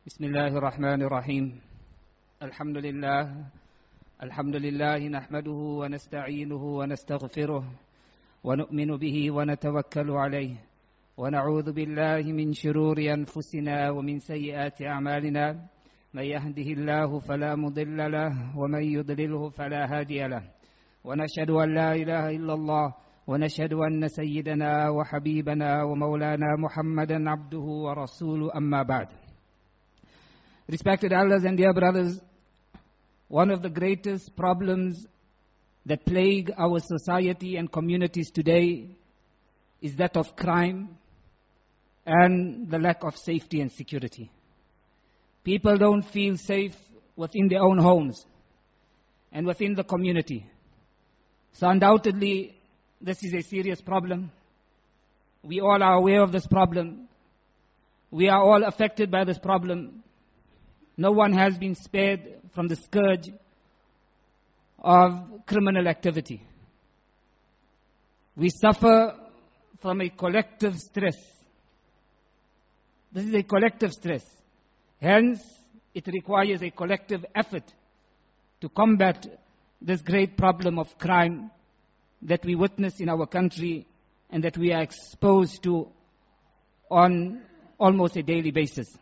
بسم الله الرحمن الرحيم الحمد لله نحمده ونستعينه ونستغفره ونؤمن به ونتوكل عليه ونعوذ بالله من شرور أنفسنا ومن سيئات أعمالنا من يهده الله فلا مضل له ومن يضلله فلا هادي له ونشهد أن لا إله إلا الله ونشهد أن سيدنا وحبيبنا ومولانا محمدا عبده ورسوله أما بعد. Respected elders and dear brothers, one of the greatest problems that plague our society and communities today is that of crime and the lack of safety and security. People don't feel safe within their own homes and within the community. So undoubtedly, this is a serious problem. We all are aware of this problem. We are all affected by this problem. No one has been spared from the scourge of criminal activity. We suffer from a collective stress. This is a collective stress. Hence, it requires a collective effort to combat this great problem of crime that we witness in our country and that we are exposed to on almost a daily basis.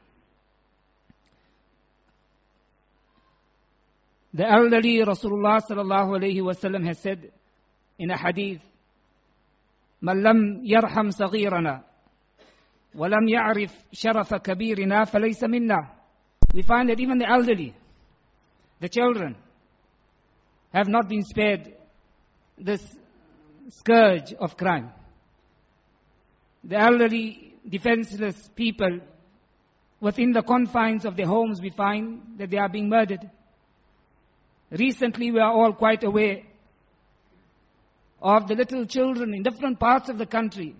The elderly Rasulullah sallallahu alayhi wasallam has said in a hadith, "Man lam yarham saghirana, wa lam ya'rif sharafa kabirina, falaysa minna." We find that even the elderly, the children, have not been spared this scourge of crime. The elderly, defenseless people, within the confines of their homes, we find that they are being murdered. Recently, we are all quite aware of the little children in different parts of the country.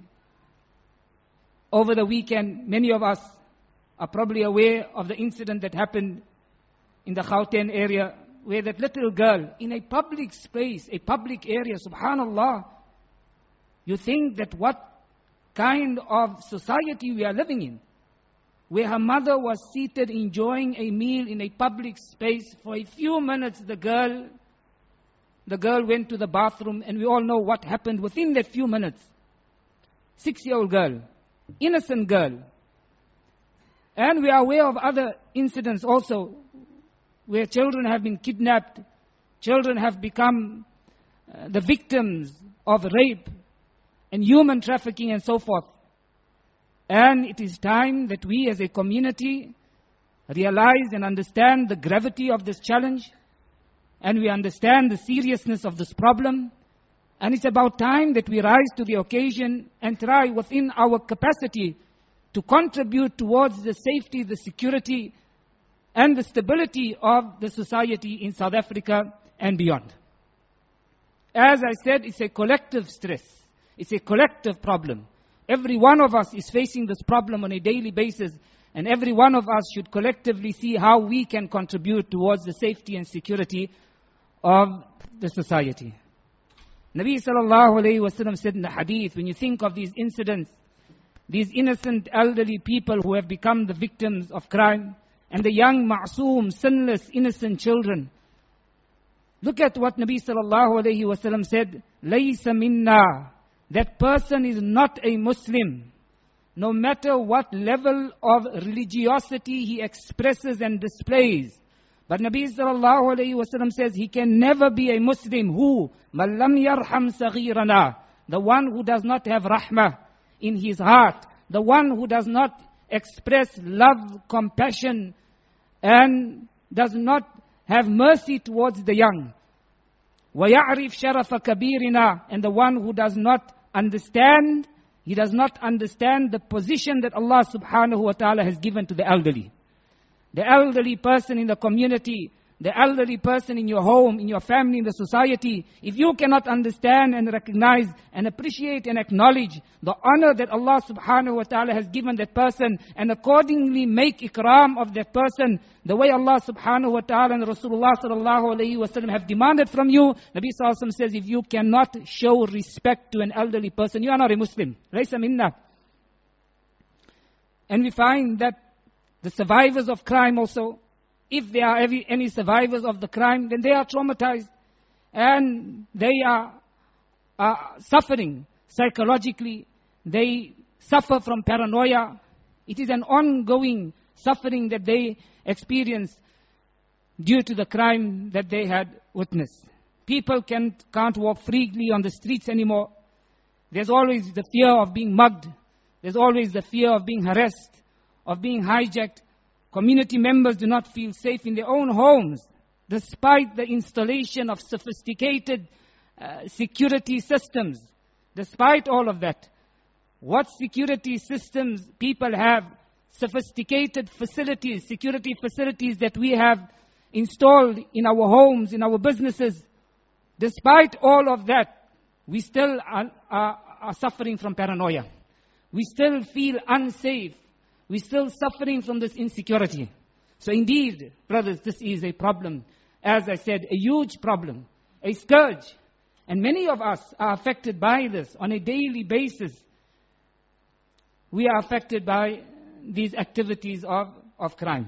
Over the weekend, many of us are probably aware of the incident that happened in the Gauteng area, where that little girl, in a public space, a public area, subhanallah, you think that what kind of society we are living in, where her mother was seated enjoying a meal in a public space. For a few minutes, the girl went to the bathroom, and we all know what happened within that few minutes. 6-year-old girl, innocent girl. And we are aware of other incidents also, where children have been kidnapped, children have become the victims of rape and human trafficking and so forth. And it is time that we as a community realize and understand the gravity of this challenge, and we understand the seriousness of this problem. And it's about time that we rise to the occasion and try within our capacity to contribute towards the safety, the security, and the stability of the society in South Africa and beyond. As I said, it's a collective stress. It's a collective problem. Every one of us is facing this problem on a daily basis, and every one of us should collectively see how we can contribute towards the safety and security of the society. Nabi sallallahu alayhi wasallam said in the hadith, when you think of these incidents, these innocent elderly people who have become the victims of crime, and the young, ma'soom, sinless, innocent children, look at what Nabi sallallahu alayhi wasallam said, "Laysa minna." That person is not a Muslim, no matter what level of religiosity he expresses and displays. But Nabi sallallahu alayhi wasallam says he can never be a Muslim. Who? "Man lam yarham saghirana." The one who does not have rahmah in his heart, the one who does not express love, compassion, and does not have mercy towards the young. وَيَعْرِفْ شَرَفَ كَبِيرِنَا. And the one who does not understand, he does not understand the position that Allah subhanahu wa ta'ala has given to the elderly. The elderly person in the community, the elderly person in your home, in your family, in the society, if you cannot understand and recognize and appreciate and acknowledge the honor that Allah subhanahu wa ta'ala has given that person, and accordingly make ikram of that person, the way Allah subhanahu wa ta'ala and Rasulullah sallallahu alayhi wa sallam have demanded from you, Nabi sallallahu alayhi wa sallam says, if you cannot show respect to an elderly person, you are not a Muslim. Laysa minna. And we find that The survivors of crime also, if there are any survivors of the crime, then they are traumatized and they are suffering psychologically. They suffer from paranoia. It is an ongoing suffering that they experience due to the crime that they had witnessed. People can't walk freely on the streets anymore. There's always the fear of being mugged. There's always the fear of being harassed, of being hijacked. Community members do not feel safe in their own homes, despite the installation of sophisticated security systems. Despite all of that, what security systems people have, sophisticated facilities, security facilities that we have installed in our homes, in our businesses, despite all of that, we still are suffering from paranoia. We still feel unsafe. We're still suffering from this insecurity. So indeed, brothers, this is a problem. As I said, a huge problem, a scourge. And many of us are affected by this on a daily basis. We are affected by these activities of crime.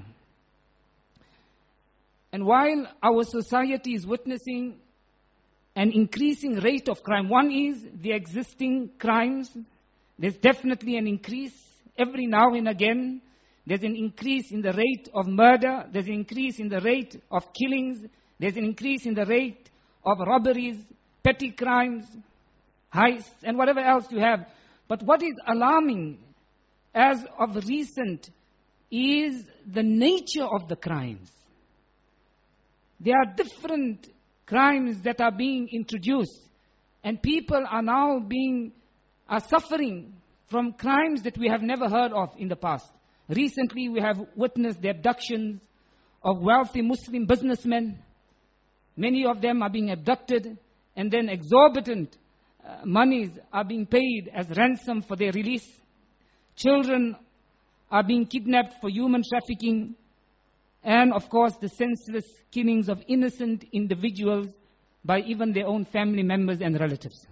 And while our society is witnessing an increasing rate of crime, one is the existing crimes. There's definitely an increase. Every now and again, there's an increase in the rate of murder. There's an increase in the rate of killings. There's an increase in the rate of robberies, petty crimes, heists, and whatever else you have. But what is alarming as of recent is the nature of the crimes. There are different crimes that are being introduced, and people are now suffering from crimes that we have never heard of in the past. Recently, we have witnessed the abductions of wealthy Muslim businessmen. Many of them are being abducted, and then exorbitant monies are being paid as ransom for their release. Children are being kidnapped for human trafficking. And of course, the senseless killings of innocent individuals by even their own family members and relatives.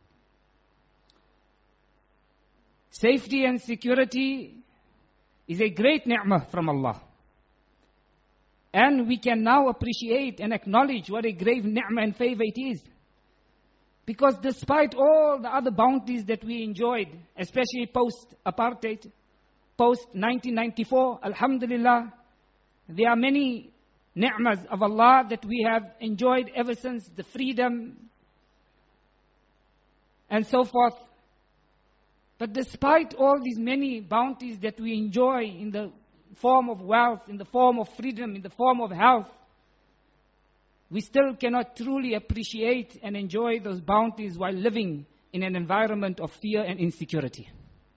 Safety and security is a great ni'mah from Allah. And we can now appreciate and acknowledge what a great ni'mah and favor it is. Because despite all the other bounties that we enjoyed, especially post-apartheid, post-1994, alhamdulillah, there are many ni'mas of Allah that we have enjoyed ever since, the freedom and so forth. But despite all these many bounties that we enjoy in the form of wealth, in the form of freedom, in the form of health, we still cannot truly appreciate and enjoy those bounties while living in an environment of fear and insecurity.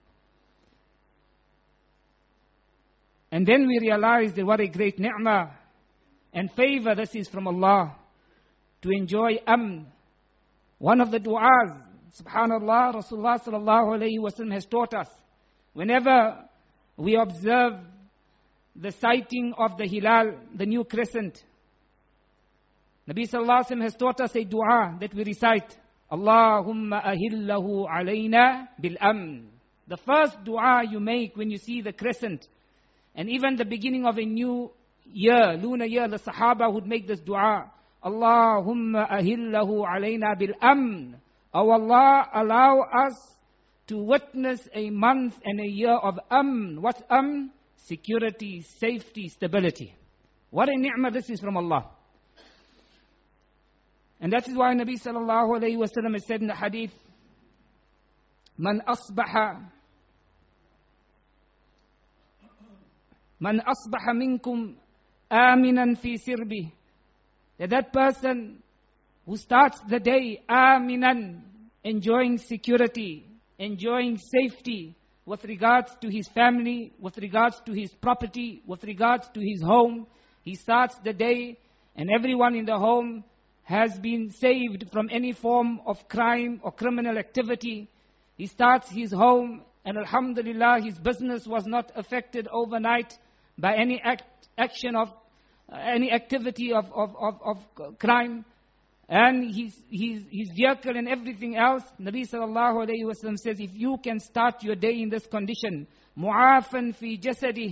And then we realize that what a great ni'mah and favor this is from Allah, to enjoy amn. One of the du'as, subhanallah, Rasulullah sallallahu alayhi wa sallam has taught us, whenever we observe the sighting of the hilal, the new crescent, Nabi sallallahu alayhi wa sallam has taught us a dua that we recite, Allahumma ahillahu alayna bil amn. The first dua you make when you see the crescent, and even the beginning of a new year, lunar year, the Sahaba would make this dua. Allahumma ahillahu alayna bil amn. O Allah, allow us to witness a month and a year of amn. What's amn? Security, safety, stability. What a ni'mah this is from Allah. And that is why Nabi sallallahu alayhi wa sallam has said in the hadith, Man asbaha minkum aminan fi sirbi. That person who starts the day aminan, enjoying security, enjoying safety with regards to his family, with regards to his property, with regards to his home. He starts the day and everyone in the home has been saved from any form of crime or criminal activity. He starts his home and alhamdulillah, his business was not affected overnight by any action of any activity of crime, and his vehicle and everything else. Nabi sallallahu alayhi wa sallam says, if you can start your day in this condition, mu'afan fi jasadi,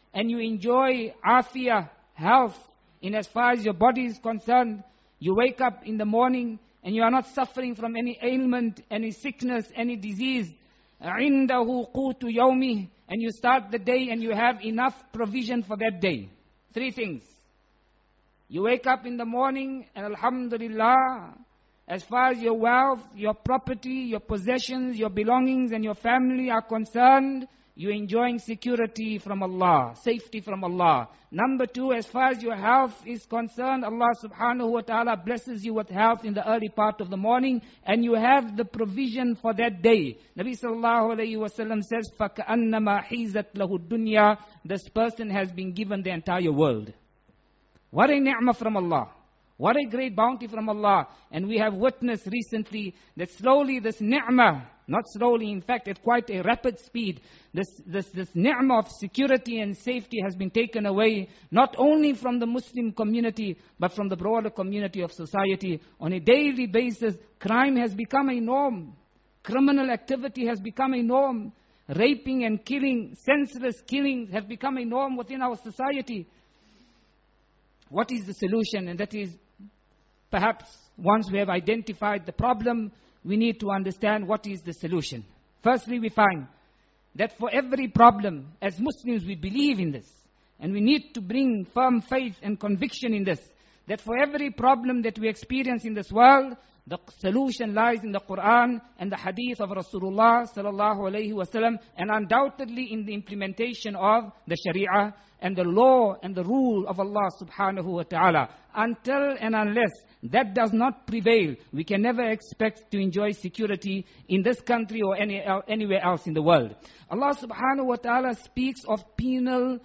and you enjoy afiyah, health, in as far as your body is concerned, you wake up in the morning and you are not suffering from any ailment, any sickness, any disease. عِنْدَهُ قُوتُ يَوْمِهِ, and you start the day and you have enough provision for that day. 3 things. You wake up in the morning and alhamdulillah, as far as your wealth, your property, your possessions, your belongings and your family are concerned, you're enjoying security from Allah, safety from Allah. Number 2, as far as your health is concerned, Allah subhanahu wa ta'ala blesses you with health in the early part of the morning, and you have the provision for that day. Nabi sallallahu alayhi wa sallam says, فَكَأَنَّمَا حِيزَتْ لَهُ الدُّنْيَا, this person has been given the entire world. What a ni'mah from Allah. What a great bounty from Allah. And we have witnessed recently that slowly this ni'mah, not slowly, in fact, at quite a rapid speed, this ni'mah of security and safety has been taken away, not only from the Muslim community, but from the broader community of society. On a daily basis, crime has become a norm. Criminal activity has become a norm. Raping and killing, senseless killings have become a norm within our society. What is the solution? And that is, perhaps once we have identified the problem, we need to understand what is the solution. Firstly, we find that for every problem, as Muslims we believe in this, and we need to bring firm faith and conviction in this, that for every problem that we experience in this world, the solution lies in the Quran and the hadith of Rasulullah sallallahu alayhi wasallam, and undoubtedly in the implementation of the Sharia and the law and the rule of Allah subhanahu wa ta'ala. Until and unless that does not prevail, we can never expect to enjoy security in this country or anywhere else in the world. Allah subhanahu wa ta'ala speaks of penal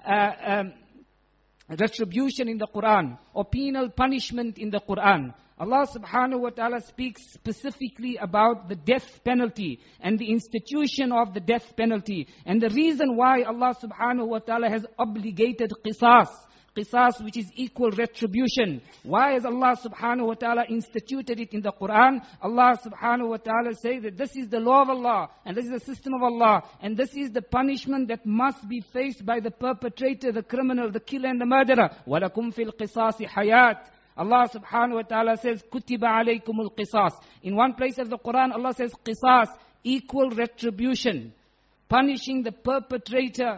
retribution in the Quran, or penal punishment in the Quran. Allah subhanahu wa ta'ala speaks specifically about the death penalty and the institution of the death penalty. And the reason why Allah subhanahu wa ta'ala has obligated qisas, which is equal retribution. Why has Allah subhanahu wa ta'ala instituted it in the Quran? Allah subhanahu wa ta'ala says that this is the law of Allah, and this is the system of Allah, and this is the punishment that must be faced by the perpetrator, the criminal, the killer and the murderer. وَلَكُمْ فِي الْقِصَاصِ حَيَاتٍ. Allah subhanahu wa ta'ala says, كُتِبَ عَلَيْكُمُ الْقِصَاصِ. In one place of the Quran, Allah says, qisas, equal retribution. Punishing the perpetrator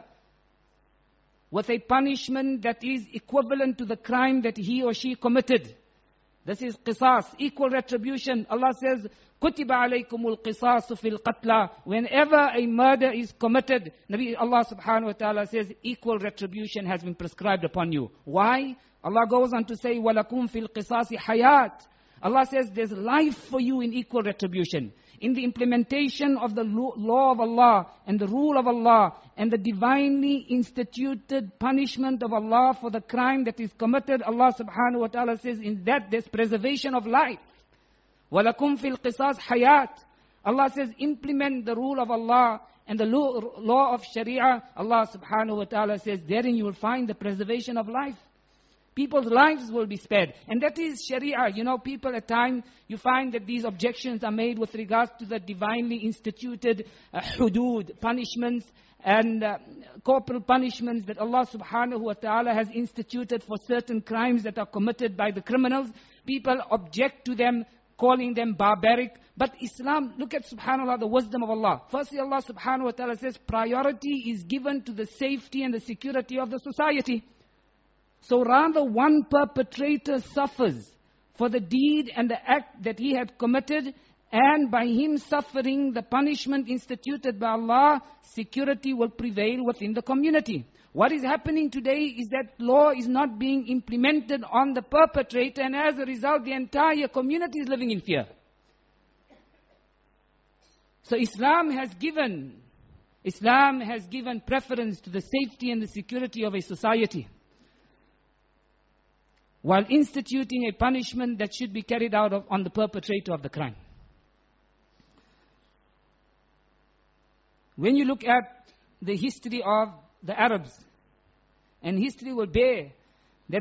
with a punishment that is equivalent to the crime that he or she committed. This is qisas, equal retribution. Allah says, كُتِبَ عَلَيْكُمُ الْقِصَاصُ فِي الْقَتْلَى. Whenever a murder is committed, Allah subhanahu wa ta'ala says, equal retribution has been prescribed upon you. Why? Allah goes on to say, وَلَكُمْ فِي الْقِصَاصِ حَيَاتٍ. Allah says there's life for you in equal retribution. In the implementation of the law of Allah and the rule of Allah and the divinely instituted punishment of Allah for the crime that is committed, Allah subhanahu wa ta'ala says in that there's preservation of life. وَلَكُمْ فِي الْقِصَاصِ حَيَاتٍ. Allah says implement the rule of Allah and the law of Sharia. Allah subhanahu wa ta'ala says therein you will find the preservation of life. People's lives will be spared. And that is Sharia. You know, people at times, you find that these objections are made with regards to the divinely instituted hudud, punishments and corporal punishments that Allah subhanahu wa ta'ala has instituted for certain crimes that are committed by the criminals. People object to them, calling them barbaric. But Islam, look at subhanAllah, the wisdom of Allah. Firstly, Allah subhanahu wa ta'ala says priority is given to the safety and the security of the society. So rather one perpetrator suffers for the deed and the act that he had committed, and by him suffering the punishment instituted by Allah, security will prevail within the community. What is happening today is that law is not being implemented on the perpetrator, and as a result the entire community is living in fear. So Islam has given preference to the safety and the security of a society, while instituting a punishment that should be carried out on the perpetrator of the crime. When you look at the history of the Arabs, and history will bear that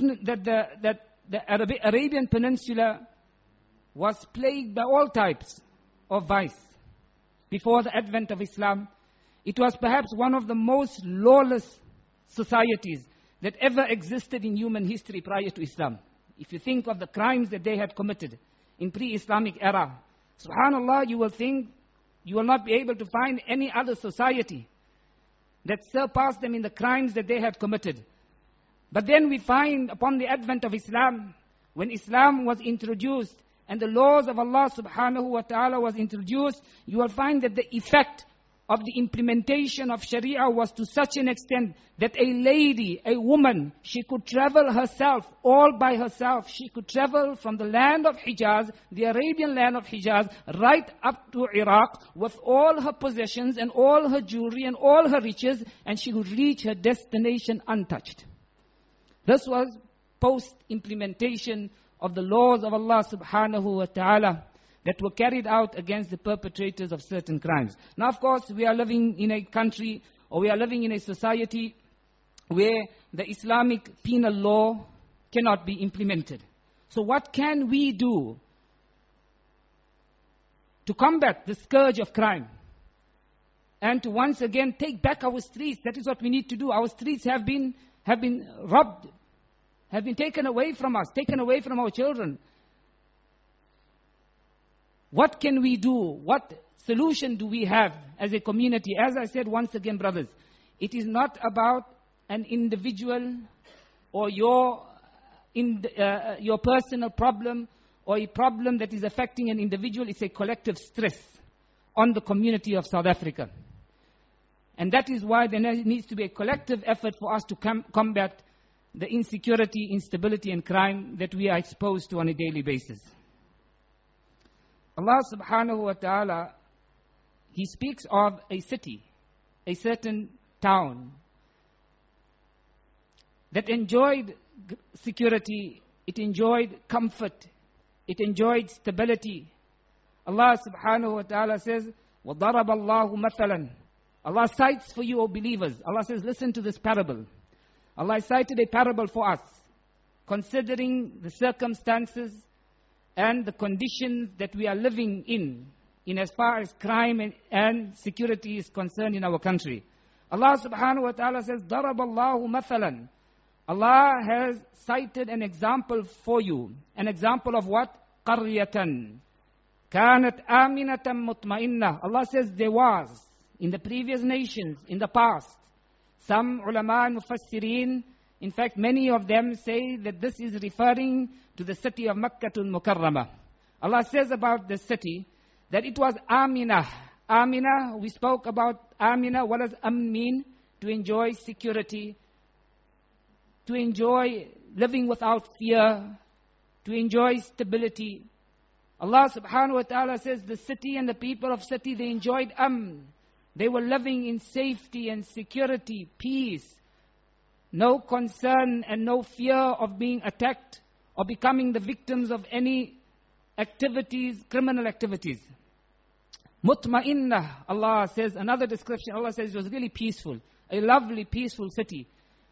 the Arabian Peninsula was plagued by all types of vice. Before the advent of Islam, it was perhaps one of the most lawless societies that ever existed in human history prior to Islam. If you think of the crimes that they had committed in pre-Islamic era, subhanallah, you will think you will not be able to find any other society that surpassed them in the crimes that they had committed. But then we find upon the advent of Islam, when Islam was introduced and the laws of Allah subhanahu wa ta'ala was introduced, you will find that the effect of the implementation of Sharia was to such an extent that a lady, a woman, she could travel herself, all by herself. She could travel from the land of Hijaz, the Arabian land of Hijaz, right up to Iraq with all her possessions and all her jewelry and all her riches, and she would reach her destination untouched. This was post-implementation of the laws of Allah subhanahu wa ta'ala that were carried out against the perpetrators of certain crimes. Now, of course, we are living in a country, or we are living in a society where the Islamic penal law cannot be implemented. So what can we do to combat the scourge of crime and to once again take back our streets? That is what we need to do. Our streets have been robbed, have been taken away from us, taken away from our children. What can we do? What solution do we have as a community? As I said once again, brothers, it is not about an individual or your personal problem or a problem that is affecting an individual. It's a collective stress on the community of South Africa. And that is why there needs to be a collective effort for us to combat the insecurity, instability and crime that we are exposed to on a daily basis. Allah subhanahu wa ta'ala, He speaks of a city, a certain town that enjoyed security, it enjoyed comfort, it enjoyed stability. Allah subhanahu wa ta'ala says, وَضَرَبَ اللَّهُ مَثَلًا. Allah cites for you, O believers. Allah says, listen to this parable. Allah cited a parable for us, considering the circumstances and the conditions that we are living in as far as crime and security is concerned in our country. Allah subhanahu wa ta'ala says, ضَرَبَ اللَّهُ مَثَلًا. Allah has cited an example for you. An example of what? قَرْيَةً كَانَتْ آمِنَةً مُطْمَئِنَّةً. Allah says there was, in the previous nations, in the past, some ulama and mufassirin, in fact, many of them say that this is referring to the city of Makkatul Mukarramah. Allah says about the city that it was Aminah. Aminah, we spoke about Aminah. What does Amn mean? To enjoy security, to enjoy living without fear, to enjoy stability. Allah subhanahu wa ta'ala says the city and the people of city, they enjoyed Amn. They were living in safety and security, peace. No concern and no fear of being attacked or becoming the victims of any activities, criminal activities. Mutma'innah, Allah says, another description, Allah says it was really peaceful. A lovely, peaceful city.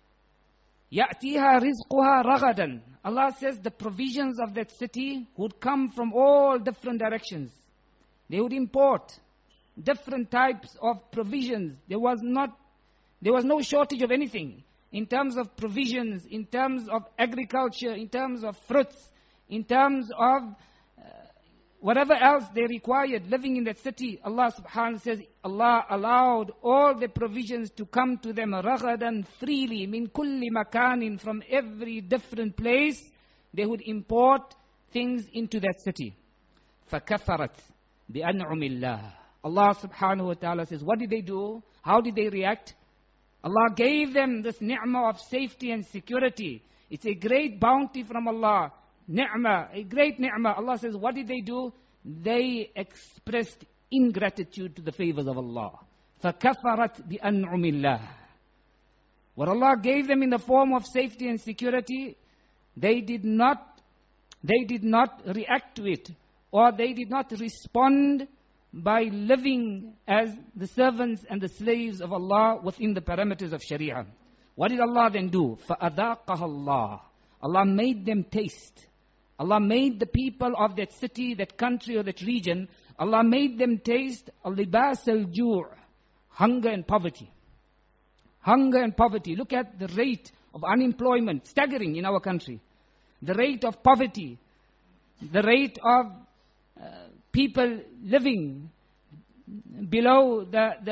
يَأْتِيهَا رِزْقُهَا رَغَدًا. Allah says the provisions of that city would come from all different directions. They would import different types of provisions. There was no shortage of anything. In terms of provisions, in terms of agriculture, in terms of fruits, in terms of whatever else they required living in that city. Allah subhanahu wa ta'ala says, Allah allowed all the provisions to come to them raghadan, freely, min kulli makanin, from every different place. They would import things into that city. فَكَفَرَتْ بِأَنْعُمِ اللَّهِ. Allah subhanahu wa ta'ala says, what did they do? How did they react? Allah gave them this ni'mah of safety and security. It's a great bounty from Allah. Ni'mah, a great ni'mah. Allah says, what did they do? They expressed ingratitude to the favors of Allah. فَكَفَرَتْ بِأَنْعُمِ اللَّهِ. What Allah gave them in the form of safety and security, they did not react to it, or they did not respond by living as the servants and the slaves of Allah within the parameters of Sharia. What did Allah then do? فَأَذَاقَهَا اللَّهِ. Allah made them taste. Allah made the people of that city, that country or that region, Allah made them taste al-libas al-ju', hunger and poverty. Hunger and poverty. Look at the rate of unemployment, staggering in our country. The rate of poverty, the rate of people living below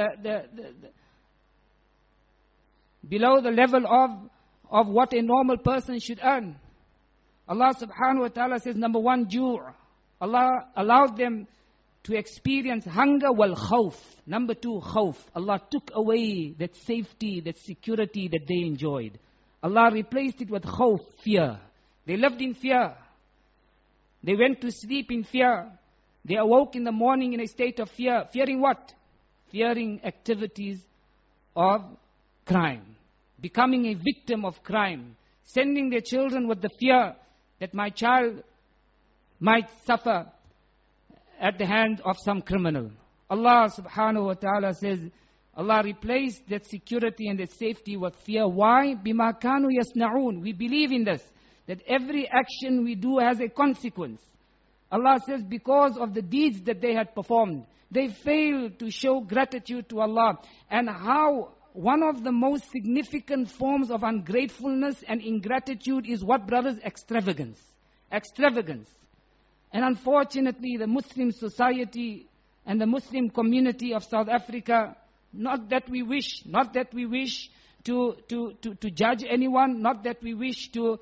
below the level of what a normal person should earn. Allah subhanahu wa ta'ala says, number one, ju'. Allah allowed them to experience hunger wal khawf. Number two, khawf. Allah took away that safety, that security that they enjoyed. Allah replaced it with khawf, fear. They lived in fear. They went to sleep in fear. They awoke in the morning in a state of fear. Fearing what? Fearing activities of crime. Becoming a victim of crime. Sending their children with the fear that my child might suffer at the hand of some criminal. Allah subhanahu wa ta'ala says, Allah replaced that security and that safety with fear. Why? بِمَا كَانُوا يَصْنَعُونَ. We believe in this, that every action we do has a consequence. Allah says because of the deeds that they had performed, they failed to show gratitude to Allah. And how one of the most significant forms of ungratefulness and ingratitude is what, brothers? Extravagance. Extravagance. And unfortunately, the Muslim society and the Muslim community of South Africa, not that we wish to judge anyone, not that we wish to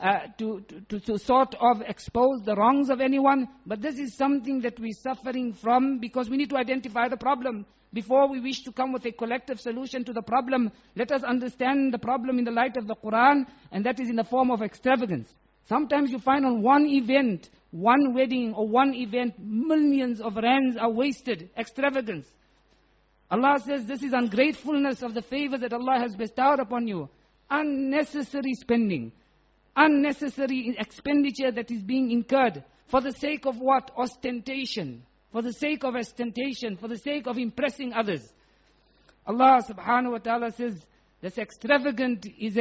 sort of expose the wrongs of anyone, but this is something that we're suffering from because we need to identify the problem. Before we wish to come with a collective solution to the problem, let us understand the problem in the light of the Quran, and that is in the form of extravagance. Sometimes you find on one event, one wedding or one event, millions of rands are wasted. Extravagance. Allah says this is ungratefulness of the favors that Allah has bestowed upon you. Unnecessary spending. Unnecessary expenditure that is being incurred. For the sake of what? Ostentation. For the sake of ostentation. For the sake of impressing others. Allah subhanahu wa ta'ala says this extravagant is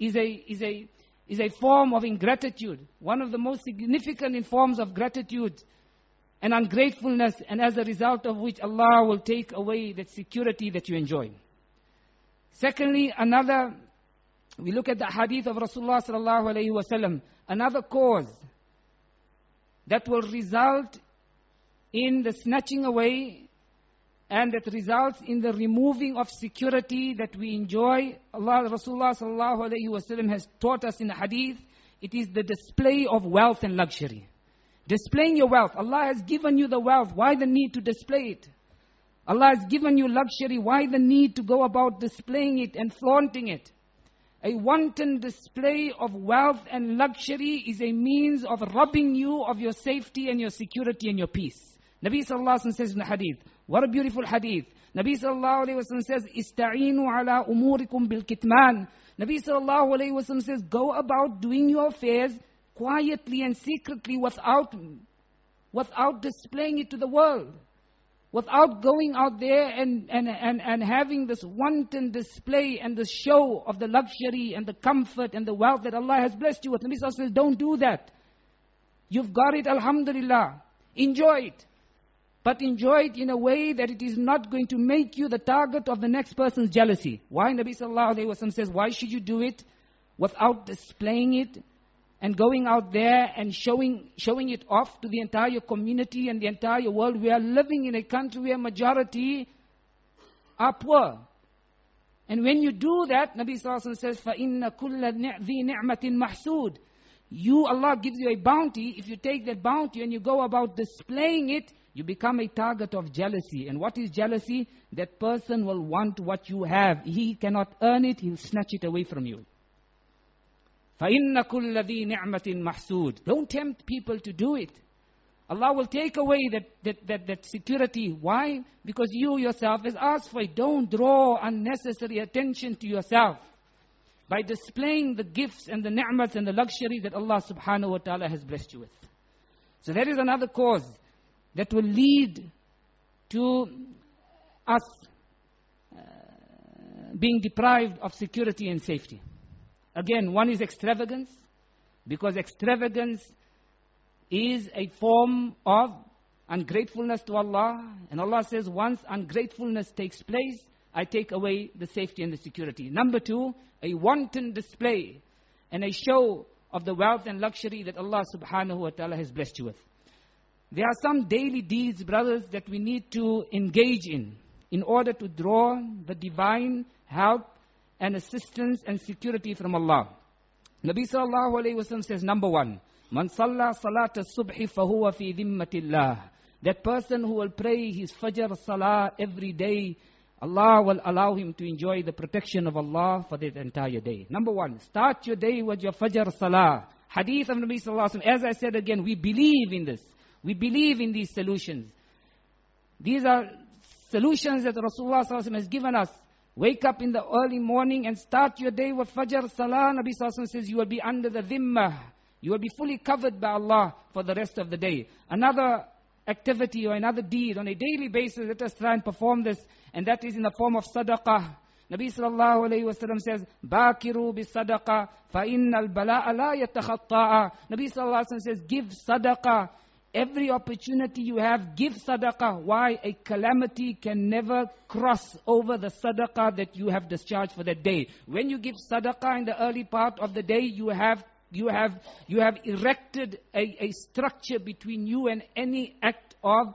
a form of ingratitude. One of the most significant forms of gratitude and ungratefulness, and as a result of which Allah will take away that security that you enjoy. Secondly, we look at the hadith of Rasulullah sallallahu alayhi wa sallam, another cause that will result in the snatching away and that results in the removing of security that we enjoy. Rasulullah sallallahu alayhi wa sallam has taught us in the hadith, it is the display of wealth and luxury. Displaying your wealth. Allah has given you the wealth. Why the need to display it? Allah has given you luxury. Why the need to go about displaying it and flaunting it? A wanton display of wealth and luxury is a means of robbing you of your safety and your security and your peace. Nabi sallallahu alayhi wa sallam says in the hadith, what a beautiful hadith. Nabi sallallahu alayhi wa sallam says, Ista'inu ala umurikum bil kitman. Nabi sallallahu alayhi wa sallam says, go about doing your affairs quietly and secretly without displaying it to the world. Without going out there and having this wanton display and the show of the luxury and the comfort and the wealth that Allah has blessed you with. Nabi sallallahu alayhi wa sallam says, don't do that. You've got it, alhamdulillah. Enjoy it. But enjoy it in a way that it is not going to make you the target of the next person's jealousy. Why? Nabi sallallahu alayhi wa sallam says, why should you do it without displaying it and going out there and showing it off to the entire community and the entire world? We are living in a country where majority are poor. And when you do that, Nabi sallallahu alayhi wa sallam says, فَإِنَّ كُلَّ ذِي نِعْمَةٍ مَحْسُودٍ. Allah gives you a bounty. If you take that bounty and you go about displaying it, you become a target of jealousy. And what is jealousy? That person will want what you have. He cannot earn it, he'll snatch it away from you. فَإِنَّ كُلَّ ذِي نِعْمَةٍ مَحْسُودٍ. Don't tempt people to do it. Allah will take away that security. Why? Because you yourself has asked for it. Don't draw unnecessary attention to yourself by displaying the gifts and the ni'mats and the luxury that Allah subhanahu wa ta'ala has blessed you with. So that is another cause that will lead to us being deprived of security and safety. Again, one is extravagance, because extravagance is a form of ungratefulness to Allah. And Allah says once ungratefulness takes place, I take away the safety and the security. Number two, a wanton display and a show of the wealth and luxury that Allah subhanahu wa ta'ala has blessed you with. There are some daily deeds, brothers, that we need to engage in order to draw the divine help and assistance and security from Allah. Nabi sallallahu alayhi wa sallam says, number one, Man salla salata subhi fahuwa fi dhimmatillah. That person who will pray his fajr salah every day, Allah will allow him to enjoy the protection of Allah for that entire day. Number one, start your day with your fajr salah. Hadith of Nabi sallallahu alayhi wa sallam. As I said again, we believe in this. We believe in these solutions. These are solutions that Rasulullah sallallahu alaihi wasallam has given us. Wake up in the early morning and start your day with Fajr Salah. Nabi sallallahu alaihi wasallam says you will be under the dhimmah. You will be fully covered by Allah for the rest of the day. Another activity or another deed on a daily basis, let us try and perform this. And that is in the form of sadaqah. Nabi sallallahu alayhi wa sallam says, Bakiru bi sadaqah, fa innal bala'a la yatakhatta'a. Nabi sallallahu alayhi wa sallam says, give sadaqah. Every opportunity you have, give sadaqah. Why? A calamity can never cross over the sadaqah that you have discharged for that day. When you give sadaqah in the early part of the day, you have erected a structure between you and any act of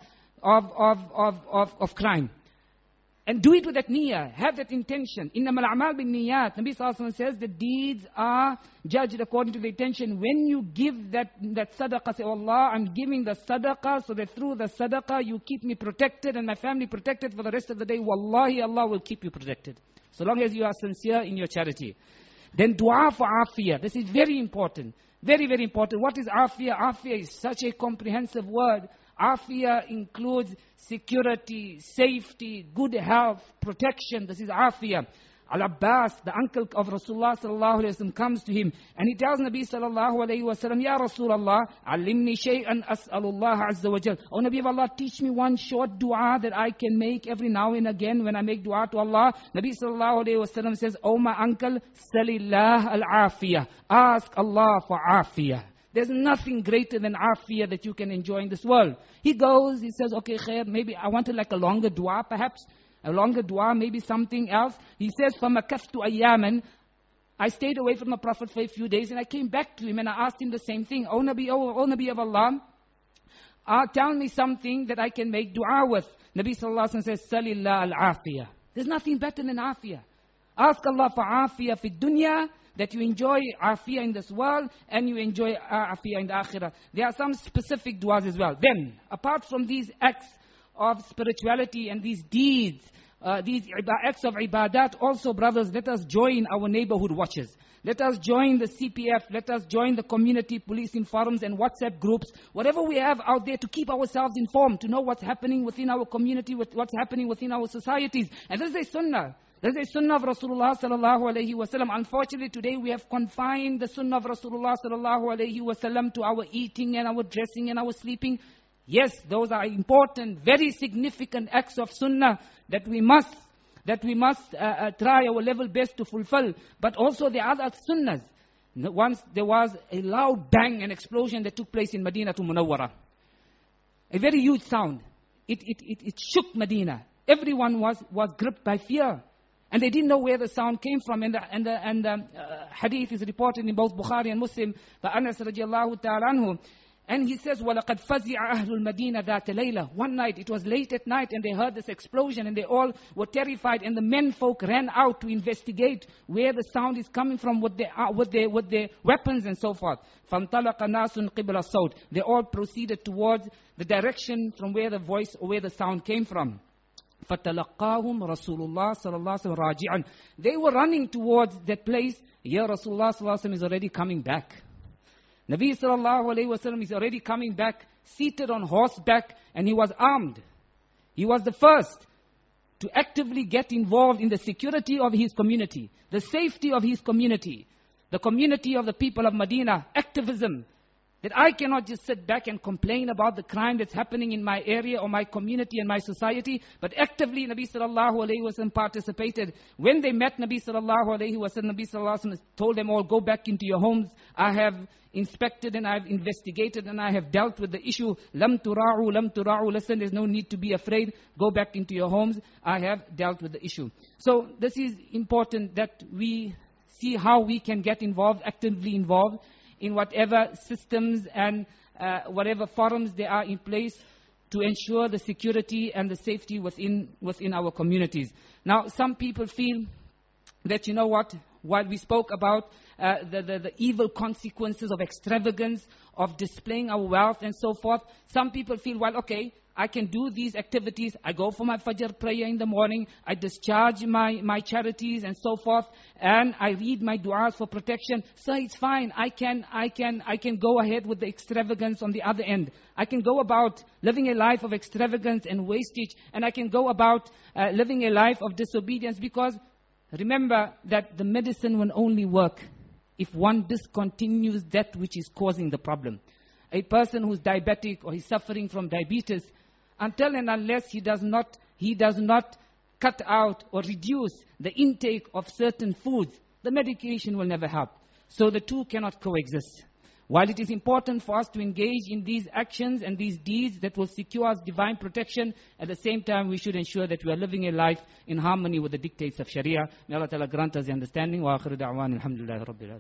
crime. And do it with that niyyah, have that intention. Innamal a'mal bin niyyat. Nabi sallallahu alaihi wasallam says the deeds are judged according to the intention. When you give that sadaqah, say, Allah, I'm giving the sadaqah so that through the sadaqah you keep me protected and my family protected for the rest of the day. Wallahi, Allah will keep you protected. So long as you are sincere in your charity. Then dua for afiyah. This is very important. Very, very important. What is afiyah? Afiyah is such a comprehensive word. Afiyah includes security, safety, good health, protection. This is afiyah. Al-Abbas, the uncle of Rasulullah sallallahu alayhi wa sallam, comes to him and he tells Nabi sallallahu alayhi wa sallam, Ya Rasulullah, alimni shay'an as'alullah azza wa jal. Oh Nabi of Allah, teach me one short dua that I can make every now and again when I make dua to Allah. Nabi sallallahu alayhi wa sallam says, Oh my uncle, salillah al-afiyah. Ask Allah for afiyah. There's nothing greater than afiyah that you can enjoy in this world. He goes, he says, okay, khair, maybe I wanted like a longer dua perhaps. A longer dua, maybe something else. He says, فَمَكَثْتُ أَيَّامًا. I stayed away from the Prophet for a few days and I came back to him and I asked him the same thing. Oh Nabi of Allah, tell me something that I can make dua with. Nabi sallallahu alaihi wasallam says, Salillah al-afiyah. There's nothing better than afiyah. Ask Allah for afiyah fi dunya, that you enjoy afiyah in this world and you enjoy afiyah in the akhirah. There are some specific duas as well. Then, apart from these acts of spirituality and these deeds, these acts of ibadat, also brothers, let us join our neighborhood watches. Let us join the CPF, let us join the community policing forums and WhatsApp groups, whatever we have out there to keep ourselves informed, to know what's happening within our community, what's happening within our societies. And this is a sunnah. This is a sunnah of Rasulullah sallallahu alayhi wa sallam. Unfortunately today we have confined the sunnah of Rasulullah sallallahu alayhi wa sallam to our eating and our dressing and our sleeping. Yes, those are important, very significant acts of sunnah that we must try our level best to fulfill. But also there are other sunnahs. Once there was a loud bang and explosion that took place in Medina to Munawwara. A very huge sound. It shook Medina. Everyone was gripped by fear. And they didn't know where the sound came from. And the hadith is reported in both Bukhari and Muslim by Anas radiallahu ta'ala anhu. And he says, وَلَقَدْ فَزِعَ أَهْلُ الْمَدِينَ ذَاتَ لَيْلَةٍ. One night, it was late at night, and they heard this explosion, and they all were terrified, and the men folk ran out to investigate where the sound is coming from, with their weapons and so forth. فَانْطَلَقَ نَاسٌ قِبْلَ الصَّوْتِ. They all proceeded towards the direction from where the voice or where the sound came from. فَتَلَقَّاهُمْ رَسُولُ اللَّهِ صَلَى اللَّهُ عَلَيْهِ وَسَلَّمَ رَاجِعًا. They were running towards that place. Here Rasulullah sallallahu alaihi wasallam is already coming back. Nabi sallallahu alayhi wa sallam is already coming back, seated on horseback, and he was armed. He was the first to actively get involved in the security of his community, the safety of his community, the community of the people of Medina, activism. That I cannot just sit back and complain about the crime that's happening in my area or my community and my society, but actively Nabi sallallahu alayhi wa sallam participated. When they met Nabi sallallahu alayhi wa sallam, Nabi sallallahu alayhi wa sallam told them all, go back into your homes. I have inspected and I have investigated and I have dealt with the issue. Lam tura'u, listen, there's no need to be afraid. Go back into your homes. I have dealt with the issue. So this is important that we see how we can get involved, actively involved in whatever systems and whatever forums there are in place to ensure the security and the safety within our communities. Now, some people feel that, you know what, while we spoke about the evil consequences of extravagance, of displaying our wealth and so forth, some people feel, well, okay, I can do these activities. I go for my Fajr prayer in the morning. I discharge my charities and so forth. And I read my du'as for protection. So it's fine. I can go ahead with the extravagance on the other end. I can go about living a life of extravagance and wastage. And I can go about living a life of disobedience. Because remember that the medicine will only work if one discontinues that which is causing the problem. A person who's diabetic or he's suffering from diabetes, until and unless he does not cut out or reduce the intake of certain foods, the medication will never help. So the two cannot coexist. While it is important for us to engage in these actions and these deeds that will secure us divine protection, at the same time we should ensure that we are living a life in harmony with the dictates of Sharia. May Allah Ta'ala grant us the understanding. Wa akhiru da'wan alhamdulillahi rabbil alamin.